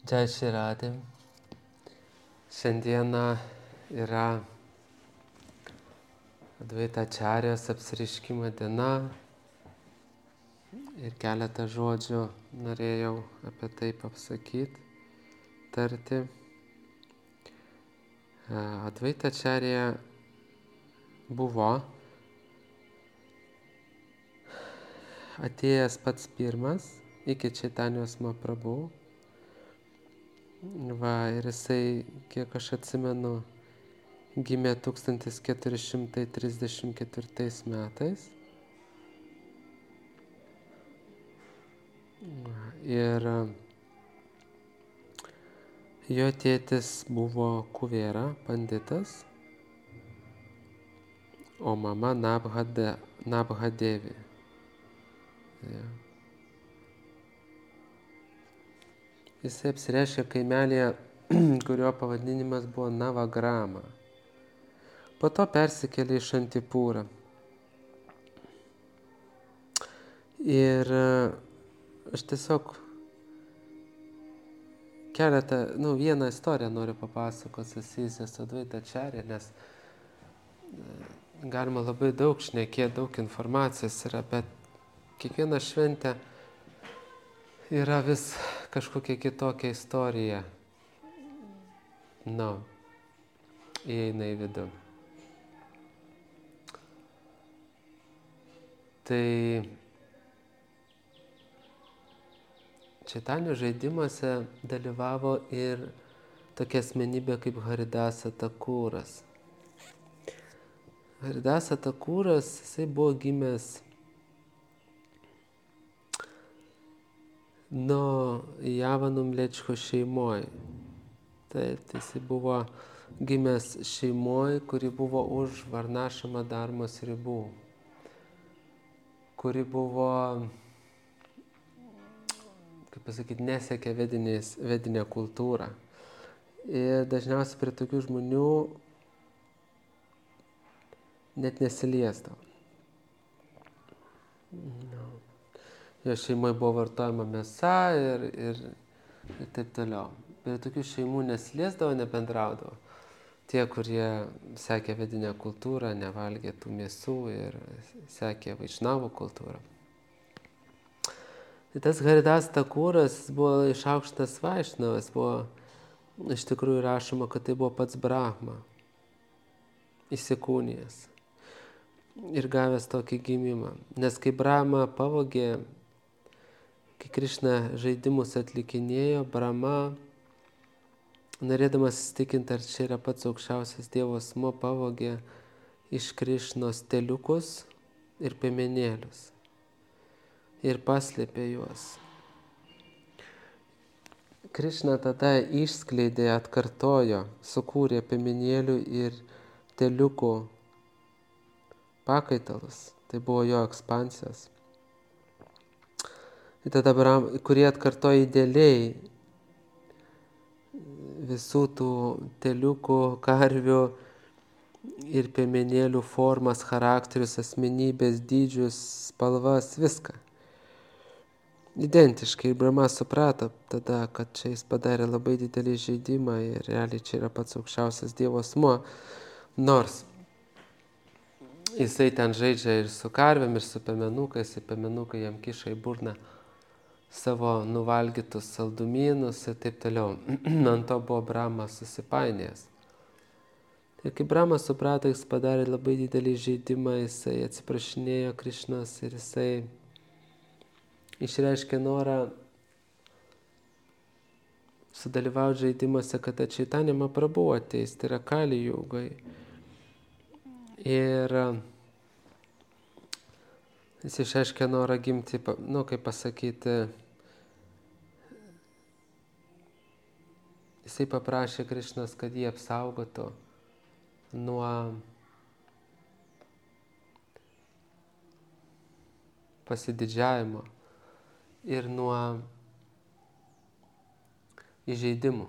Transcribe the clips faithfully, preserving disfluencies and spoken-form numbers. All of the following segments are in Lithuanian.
Jai Shri Radhe. Šiandieną yra Advaitačarijos apsireiškimo diena ir keletą žodžių norėjau apie tai pasakyti, tarti. Advaitačarija buvo atėjęs pats pirmas iki Čaitanijos Mahaprabhu. Va, ir jisai, kiek aš atsimenu, gimė tūkstantis keturi šimtai trisdešimt ketvirtais metais. Ir jo tėtis buvo Kuvera, panditas, o mama Nabhade, Nabhadevi. Ja. Jisai apsireiškė kaimelėje, kurio pavadinimas buvo Navagrama. Po to persikėlė į Šantipūrą. Ir aš tiesiog keletą, nu, vieną istoriją noriu papasakoti susijusią su Advaitačarija, nes galima labai daug šnekėti, daug informacijos yra, bet kiekviena šventė yra vis kažkokia kitokia istorija. Nu, įeina į vidų. Tai Čaitanijos žaidimuose dalyvavo ir tokia asmenybė kaip Haridasa Takūras. Haridasa Takūras, jisai buvo gimęs nuo Javanum Lečko šeimoj. Taip, tai jisai buvo gimęs šeimoj, kuri buvo už Varnašama Dharmos ribų, kuri buvo, kaip pasakyti, nesekė vedinę kultūrą. Ir dažniausiai prie tokių žmonių net nesiliesdavo. No. Jo šeimoje buvo vartojama mėsa ir, ir, ir taip toliau. Prie tokių šeimų nesiliesdavo, nebendraudavo. Tie, kurie sekė vedinę kultūrą, nevalgė tų mėsų ir sekė Vaišnavų kultūrą. Tas Haridas Takūras buvo išaukštas Vaišnavas, buvo iš tikrųjų rašoma, kad tai buvo pats Brahma, įsikūnijęs ir gavęs tokį gimimą. Nes kai Brahma pavogė, kai Krišna žaidimus atlikinėjo, Brahma, norėdamas įsitikinti, ar čia yra pats aukščiausias Dievo asmuo, pavogė iš Krišnos teliukus ir piemenėlius ir paslėpė juos. Krišna tada išskleidė, atkartojo, sukūrė piemenėlių ir teliukų pakaitalus. Tai buvo jo ekspansijos. Ir tada, kurie atkartojo idealiai visų tų teliukų, karvių ir piemenėlių formas, charakterius, asmenybės, dydžius, spalvas, viską. Identiškai. Ir Brahma suprato tada, kad čia jis padarė labai didelį žaidimą ir realiai čia yra pats aukščiausias Dievo asmuo. Nors jisai ten žaidžia ir su karvėm, ir su piemenukais, ir piemenukai jam kiša į burną savo nuvalgytus saldumynus ir taip toliau. Ant to buvo Brahma susipainėjęs. Ir kai Brahma suprato, jis padarė labai didelį žaidimą, jisai atsiprašinėjo Krišnos ir jisai išreiškė norą sudalyvauti žaidimuose, kad Čaitanija Mahaprabhu ateis, tai yra Kali Jugai. Ir jis išreiškė norą gimti, nu, kaip pasakyti, jisai paprašė Krišnos, kad jį apsaugotų nuo pasididžiavimo ir nuo įžeidimų.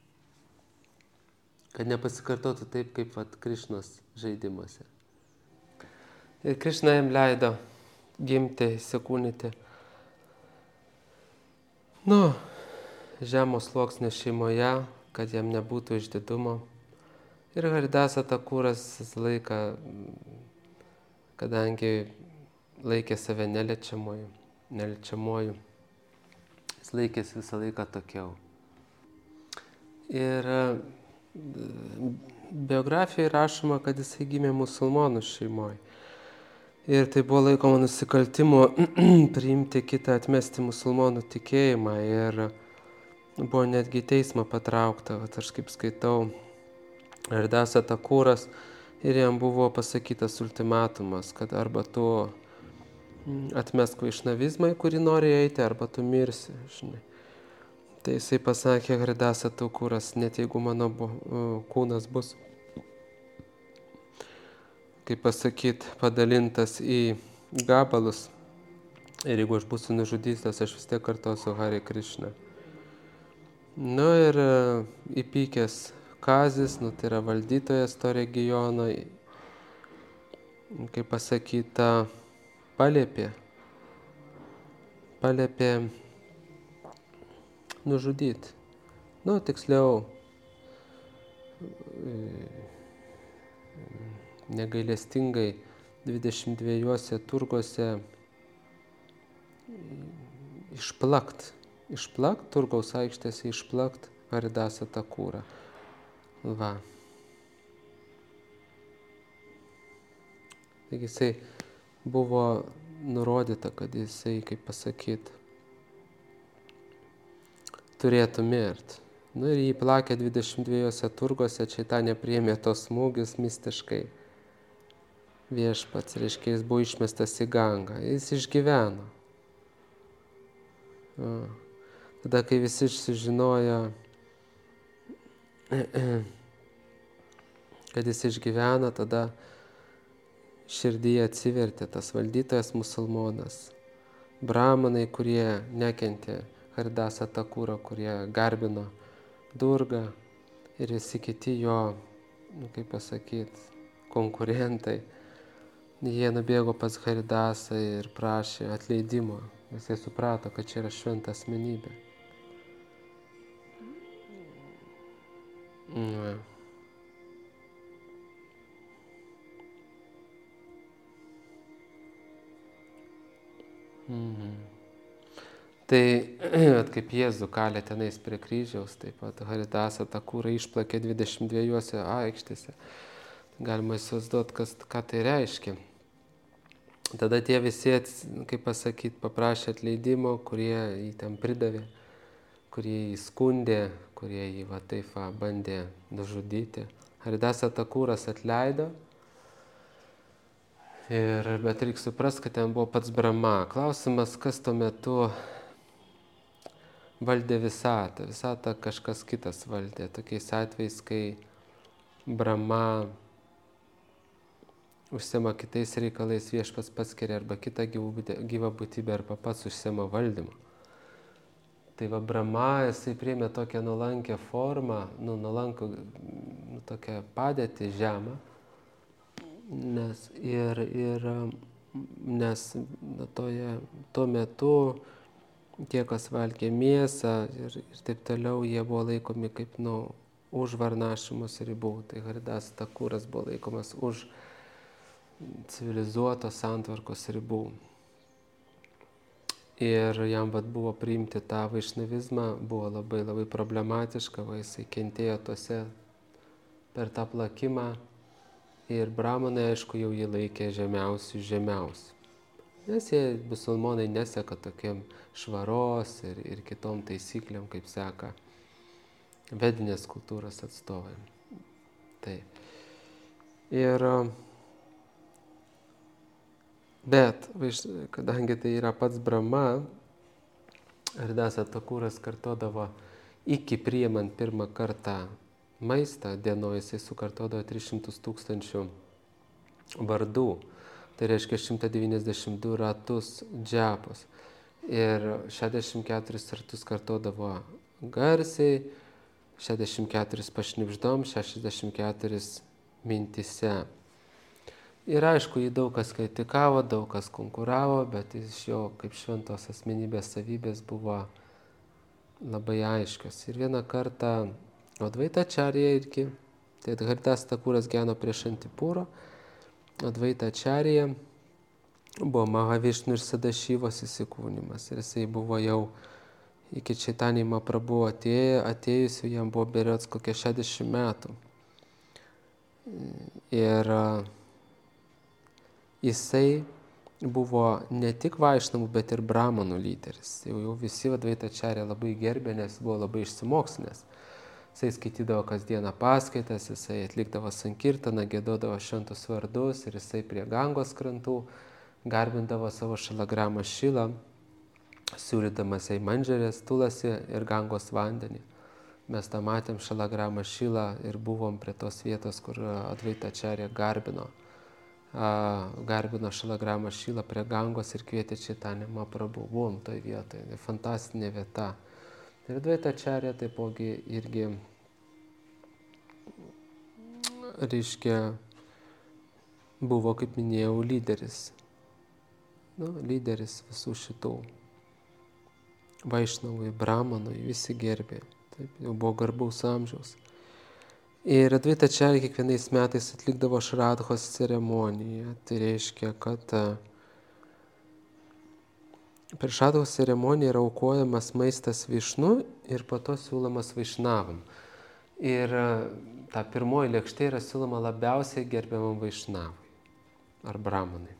Kad nepasikartotų taip, kaip vat Krišnos žaidimuose. Ir Krišna jam leido gimti, įsikūnyti. Nu, žemos sluoksnio šeimoje, kad jam nebūtų išdidumo. Ir Haridasa Thakuras visą laiką, kadangi laikė save neliečiamuoju, neliečiamuoju, jis laikėsi visą laiką tokiau. Ir biografijoje rašoma, kad jisai gimė musulmonų šeimoje. Ir tai buvo laikoma nusikaltimu priimti kitą, atmesti musulmonų tikėjimą. Ir buvo netgi teismo patraukta, vat aš kaip skaitau, Haridasa Thakuras, ir jam buvo pasakytas ultimatumas, kad arba tu atmesk vaišnavizmą, į kurį nori eiti, arba tu mirsi, žinai. Tai jisai pasakė Haridasa Thakuras, net jeigu mano bu, kūnas bus, kaip pasakyt, padalintas į gabalus, ir jeigu aš būsiu nužudytas, aš vis tiek kartosiu Hare Krishna. Nu ir įpykęs Kazis, nu tai yra valdytojas to regiono, kaip pasakyta, paliepė, paliepė nužudyti. Nu, tiksliau, negailestingai dvidešimt dviejuose turguose išplakt, išplakt, turgaus aikštėse išplakt Haridasa Thakurą. Va. Taigi jisai buvo nurodyta, kad jisai, kaip pasakyt, turėtų mirt. Nu ir jį plakė dvidešimt dviejuose turguose, Čaitanija priėmė tos smūgius mistiškai. Viešpats, reiškia, jis buvo išmestas į Gangą. Jis išgyveno. O. Tada, kai visi sužinojo, kad jis išgyveno, tada širdyje atsivertė tas valdytojas musulmonas. Brahmanai, kurie nekentė Haridasa Thakuro, kurie garbino Durgą, ir visi kiti jo, nu, kaip pasakyt, konkurentai. Jie nubėgo pas Haridasą ir prašė atleidimo. Visi suprato, kad čia yra šventa asmenybė. Ja. Mhm. Tai, at kaip Jėzų kalė tenais prie kryžiaus, taip pat Haridasa Thakura išplakė dvidešimt dviejuose aikštėse. Galima įsivaizduoti, kas, ką tai reiškia. Tada tie visi, kaip pasakyt, paprašė atleidimo, kurie jį ten pridavė, kurie jį skundė, kurie jį va taip va bandė nužudyti. Haridasa Thakuras atleido, ir, bet reikia suprasti, kad ten buvo pats Brahma. Klausimas, kas tuo metu valdė visatą. Visatą kažkas kitas valdė. Tokiais atvejais, kai Brahma užsima kitais reikalais, viešpats paskiria arba kitą gyvą būtybę, arba pats užsima valdymą. Tai va Brahma, jisai priėmė tokią nuolankę formą, nu, nuolankų, nu, tokią padėtį žemą, nes, ir, ir, nes nu, toje, tuo metu tie, kas valgė mėsą ir, ir taip toliau, jie buvo laikomi kaip, nu, už varnašimos ribų. Tai Haridasa Thakuras buvo laikomas už civilizuotos santvarkos ribų. Ir jam vat buvo priimti tą vaišnavizmą, buvo labai labai problematiška, va jisai kentėjo tose per tą plakimą, ir brahmanai, aišku, jau jį laikė žemiausių žemiausių. Nes jie, musulmonai, neseka tokiam švaros ir, ir kitom taisyklėm, kaip seka vedinės kultūros atstovai. Taip. Ir bet, kadangi tai yra pats Brahma, Haridasa Thakuras kartodavo, iki priimant pirmą kartą maistą dienoj, jisai sukartodavo tris šimtus tūkstančių vardų. Tai reiškia šimtą devyniasdešimt du ratus džapos. Ir šešiasdešimt keturis kartus kartodavo garsiai, šešiasdešimt keturis pašnibždom, šešiasdešimt keturis mintise. Ir aišku, jį daug kas kritikavo, daug kas konkuravo, bet iš jo kaip šventos asmenybės savybės buvo labai aiškios. Ir vieną kartą Advaitačarija irgi, tai Haridas Thakuras gyveno prie Šantipūro, Advaitačarija buvo Mahavišnu ir Sadašyvos įsikūnimas. Ir jisai buvo jau iki Čaitanija Mahaprabhu atėjo, atėjusiu, jam buvo berods kokie šešiasdešimt metų. Ir jisai buvo ne tik vaišnavų, bet ir brahmanų lyderis. Jau, jau visi Advaitačarją labai gerbė, nes buvo labai išsimokslinęs. Jisai skaitydavo kasdieną paskaitas, jisai atlikdavo sankirtaną, giedodavo šventus vardus ir jisai prie Gangos krantų garbindavo savo šalagramą Šilą, siūlydamas jai mandžerės, tulasi ir Gangos vandenį. Mes tą matėm šalagramą Šilą ir buvom prie tos vietos, kur Advaitačarja garbino. Garbino šalagramą Šilą prie Gangos ir kvietė Čaitanją Mahaprabhu. Buvom toj vietoje, fantastinė vieta. Ir Advaitačarja taipogi irgi, reiškia, buvo, kaip minėjau, lyderis. Nu, lyderis visų šitų vaišnavų, brahmanų, visi gerbė. Taip, jau buvo garbaus amžiaus. Ir Advaitačarja kiekvienais metais atlikdavo Šradhos ceremoniją. Tai reiškia, kad per Šradhos ceremoniją yra aukojamas maistas Višnu ir po to siūlomas Vaišnavam. Ir ta pirmoji lėkštė yra siūloma labiausiai gerbiamam Vaišnavui ar brahmanai.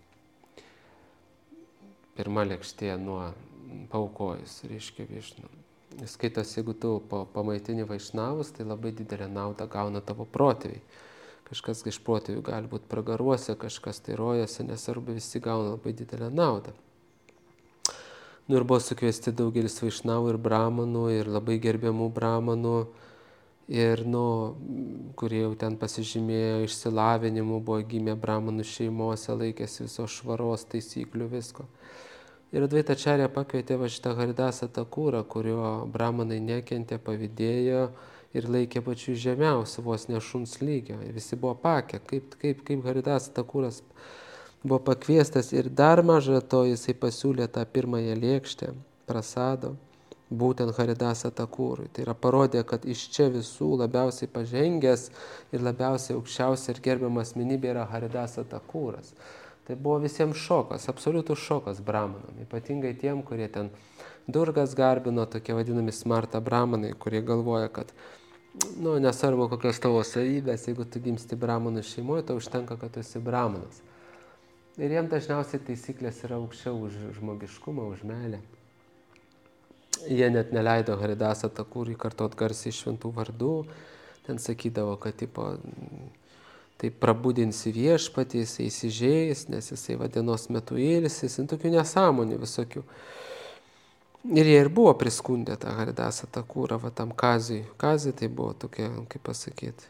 Pirma lėkštė nuo paaukojus, reiškia Višnu. Skaitos, jeigu tu pamaitini Vaišnavus, tai labai didelę naudą gauna tavo protėviai. Kažkas iš protėvių gali būti pragaruose, kažkas tai rojose, nesvarbu, visi gauna labai didelę naudą. Nu ir buvo sukviesti daugelis Vaišnavų ir brahmanų, ir labai gerbiamų brahmanų, ir, nu, kurie jau ten pasižymėjo išsilavinimu, buvo gimę brahmanų šeimose, laikėsi visos švaros, taisyklių, visko. Ir Advaitačarja pakvietė va šitą Haridasą Thakurą, kurio brahmanai nekentė, pavydėjo ir laikė pačių žemiausių, vos ne šuns lygio. Ir visi buvo pakę, kaip, kaip, kaip Haridasas Thakuras buvo pakviestas. Ir dar maža to jisai pasiūlė tą pirmąją lėkštę prasado būtent Haridasą Thakurui. Tai yra parodė, kad iš čia visų labiausiai pažengęs ir labiausiai aukščiausia ir gerbiama asmenybė yra Haridasas Thakuras. Tai buvo visiems šokas, absoliutus šokas brahmanam, ypatingai tiem, kurie ten Durgas garbino, tokie vadinami smarta brahmanai, kurie galvoja, kad, nu, nesvarbu kokios tavo savybės, jeigu tu gimsti brahmanų šeimoje, tau užtenka, kad tu esi brahmanas. Ir jiem dažniausiai taisyklės yra aukščiau už žmogiškumą, už meilę. Jie net neleido Haridasą Thakurui kartot garsiai šventų vardų, ten sakydavo, kad tipo, tai prabudinsi viešpatį, jisai įsižeis, nes jisai va dienos metu ilsis, tokių nesąmonių visokių. Ir jie ir buvo priskundę tą Haridasą Thakurą, va tam Kaziui. Kaziui tai buvo tokia, kaip pasakyti,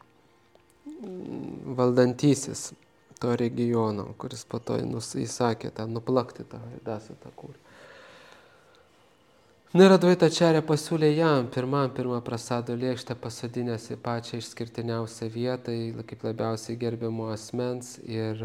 valdantysis to regiono, kuris po to įsakė tą nuplakti tą Haridasą Thakurą. Nu ir Advaitačarja pasiūlė jam pirmam pirmą prasado lėkštę pasodinęs į pačią išskirtiniausią vietą, kaip labiausiai gerbiamo asmens, ir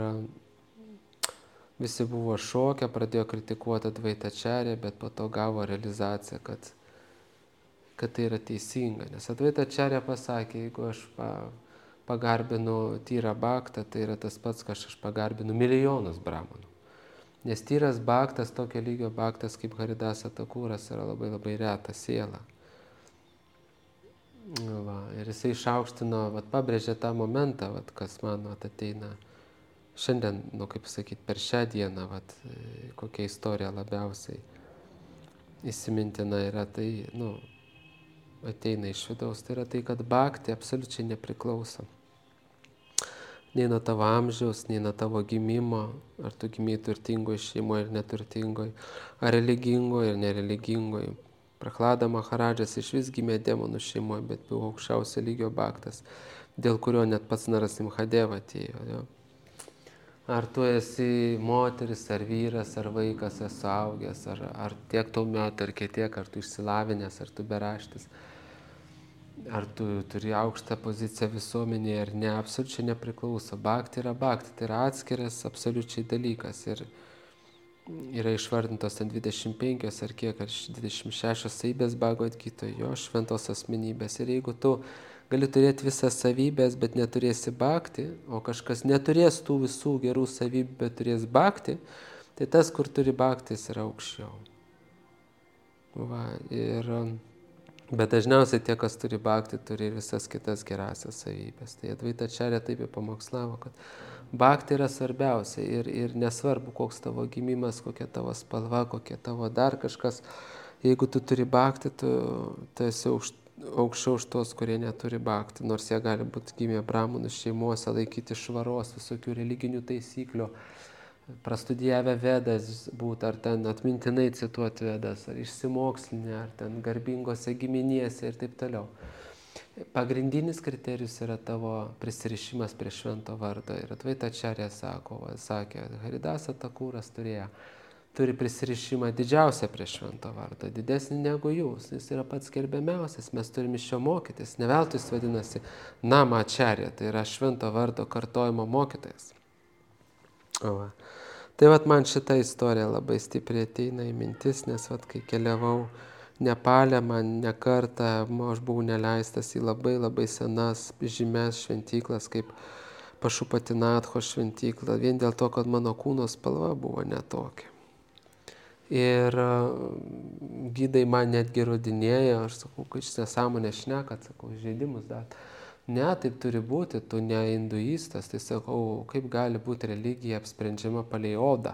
visi buvo šokę, pradėjo kritikuoti Advaitačarją, bet po to gavo realizaciją, kad, kad tai yra teisinga. Nes Advaitačarja pasakė, jeigu aš pa, pagarbinu tyrą baktą, tai yra tas pats, kad aš pagarbinu milijonus brahmanų. Nes tyras bhaktas, tokio lygio bhaktas kaip Haridasa Thakuras, yra labai labai reta siela. Va, ir jisai išaukštino, vat, pabrėžė tą momentą, vat, kas man vat, ateina šiandien, nu kaip sakyti, per šią dieną, vat, kokia istorija labiausiai įsimintina yra, tai, nu, ateina iš vidaus, tai yra tai, kad bhakti absoliučiai nepriklauso. Nei nuo tavo amžiaus, nei nuo tavo gimimo, ar tu gimiai turtingoje šeimoje ir neturtingoje, ar religingoje ir nereligingoje. Prahlada Maharadžas iš vis gimė demonų šeimoje, bet buvo aukščiausio lygio bhaktas, dėl kurio net pats Narasimhadeva atėjo. Jo. Ar tu esi moteris, ar vyras, ar vaikas, ar suaugęs, ar, ar tiek tau metų, ar kiek, ar tu išsilavinęs, ar tu beraštis. Ar tu turi aukštą poziciją visuomenėje, ar ne, absoliučiai nepriklauso. Bhakti yra bhakti, tai yra atskiras absoliučiai dalykas. Ir yra išvardintos ten dvidešimt penkios ar kiek, ar dvidešimt šešios savybės Bhagavad Gitoje, jo šventos asmenybės. Ir jeigu tu gali turėti visas savybės, bet neturėsi bhakti, o kažkas neturės tų visų gerų savybių, bet turės bhakti, tai tas, kur turi bhakti, jis yra aukščiau. Va, ir, bet dažniausiai tie, kas turi bhakti, turi ir visas kitas gerasias savybės. Tai Advaita Acharya taip ir pamokslavo, kad bhakti yra svarbiausia ir, ir nesvarbu, koks tavo gimimas, kokia tavo spalva, kokia tavo dar kažkas. Jeigu tu turi bhakti, tu, tu esi aukšt, aukščiau už tos, kurie neturi bhakti, nors jie gali būti gimę brahmanų šeimose, laikyti švaros, visokių religinių taisyklių, prastudijavę Vedas būt, ar ten atmintinai cituoti Vedas, ar išsimokslinę, ar ten garbingose giminėse ir taip toliau. Pagrindinis kriterijus yra tavo prisirišimas prie švento vardo. Ir Advaita Acharya sako, va, sakė, Haridasa Thakuras turėjo, turi prisirišimą didžiausią prie švento vardo, didesnį negu jūs. Jis yra pats gerbiamiausias, mes turime iš jo mokytis. Ne veltui jis vadinasi Nama Acharya, tai yra švento vardo kartojimo mokytojas. O, va. Tai vat man šita istorija labai stipriai ateina į mintis, nes vat kai keliavau Nepale, man ne kartą, aš buvau neleistas į labai labai senas žymes šventyklas, kaip Pašupatinatho šventykla, vien dėl to, kad mano kūno spalva buvo netokia. Ir gydai man netgi rodinėjo, aš sakau, kad šis nesąmonė šnekat, sakau, žaidimus dat. Ne, taip turi būti, tu ne hinduistas, tai sakau, kaip gali būti religija apsprendžiama palei odą.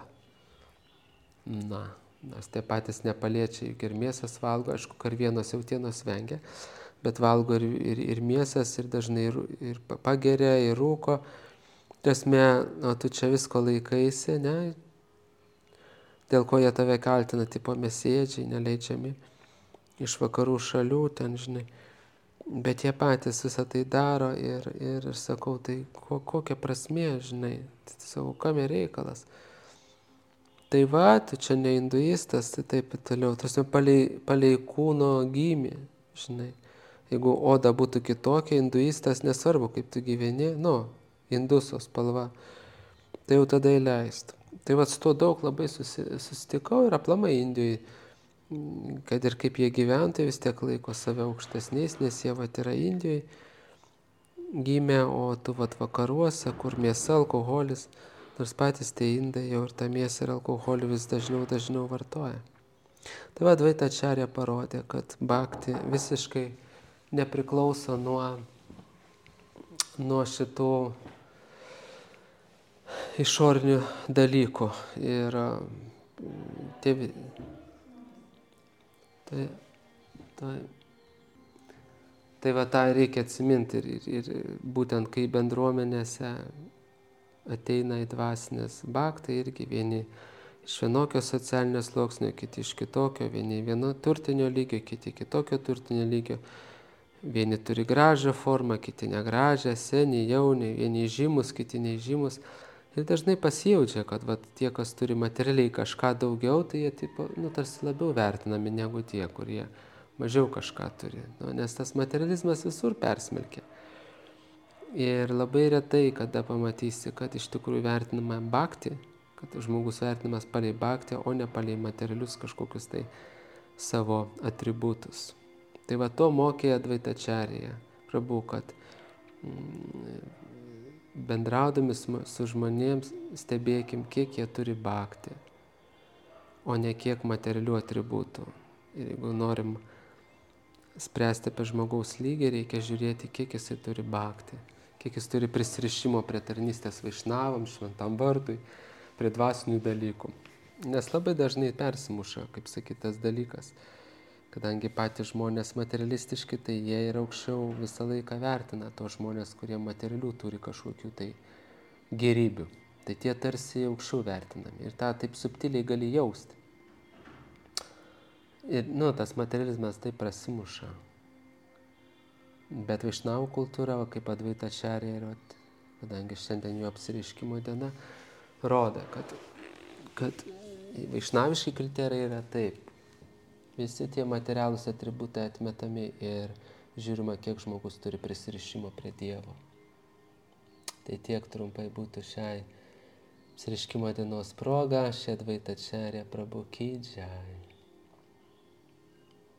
Na, nes tie patys nepaliečiai juk ir mėsas valgo, aišku, karvienos jautienos vengia, bet valgo ir, ir, ir mėsas, ir dažnai ir, ir pageria, ir rūko. Tiesme, o tu čia visko laikaisi, ne? Dėl ko jie tave kaltina, tipo mesėdžiai, neleidžiami iš vakarų šalių, ten, žinai. Bet jie patys visą tai daro ir, ir, ir sakau, tai ko, kokia prasmė, žinai, tai sakau, kam reikalas. Tai va, tu čia ne hinduistas, tai taip ir toliau. Tarsi palei, palei kūno gymį, žinai. Jeigu oda būtų kitokia, hinduistas, nesvarbu, kaip tu gyveni, nu, hinduso spalva, tai jau tada įleistų. Tai va, su tuo daug labai susi, susitikau ir aplamai Indijai, kad ir kaip jie gyventojai vis tiek laiko save aukštesniais, nes jie va yra Indijai gimė, o tu va vakaruose, kur mėsa, alkoholis, nors patys tie indai jau ir tą mėsą ir alkoholį vis dažniau, dažniau vartoja. Tai va, Advaita Acharya parodė, kad bhakti visiškai nepriklauso nuo, nuo šitų išorinių dalykų. Ir tie, tai, tai, tai va tą reikia atsiminti ir, ir, ir būtent kai bendruomenėse ateina į dvasinės bhakti irgi vieni iš vienokio socialinio sluoksnio, kiti iš kitokio, vieni vieno turtinio lygio, kiti kitokio turtinio lygio, vieni turi gražią formą, kiti negražią, seni, jauni, vieni žymus, kiti nežymus. Ir dažnai pasijaučia, kad va, tie, kas turi materialiai kažką daugiau, tai jie tipo, nu, tarsi labiau vertinami negu tie, kurie mažiau kažką turi. Nu, nes tas materializmas visur persmelkia. Ir labai retai, kada pamatysi, kad iš tikrųjų vertinama bhakti, kad žmogus vertinamas palei bhakti, o ne palei materialius kažkokius tai savo atributus. Tai va to mokė Advaita Acharya, Prabhu, kad mm, bendraudami su žmonėms stebėkim, kiek jie turi bhakti, o ne kiek materialių atributų. Ir jeigu norim spręsti apie žmogaus lygį, reikia žiūrėti, kiek jisai turi bhakti, kiek jis turi prisirišimo prie tarnystės vaišnavam, šventam vardui, prie dvasinių dalykų. Nes labai dažnai persimuša, kaip sakytas dalykas, kadangi patys žmonės materialistiški, tai jie ir aukščiau visą laiką vertina tos žmonės, kurie materialių turi kažkokių tai gerybių. Tai tie tarsi aukščiau vertinami ir tą taip subtiliai gali jausti. Ir, nu, tas materializmas taip prasimuša. Bet vaišnavų kultūra, kaip Advaita Acharya, kadangi šiandien jo apsireiškimo diena, rodo, kad, kad vaišnaviški kriterijai yra taip. Visi tie materialūs atributai atmetami ir žiūrima, kiek žmogus turi prisirišimo prie Dievo. Tai tiek trumpai būtų šiai Apsireiškimo dienos proga, Šį Advaitą Acharya Prabhu Ki Jai.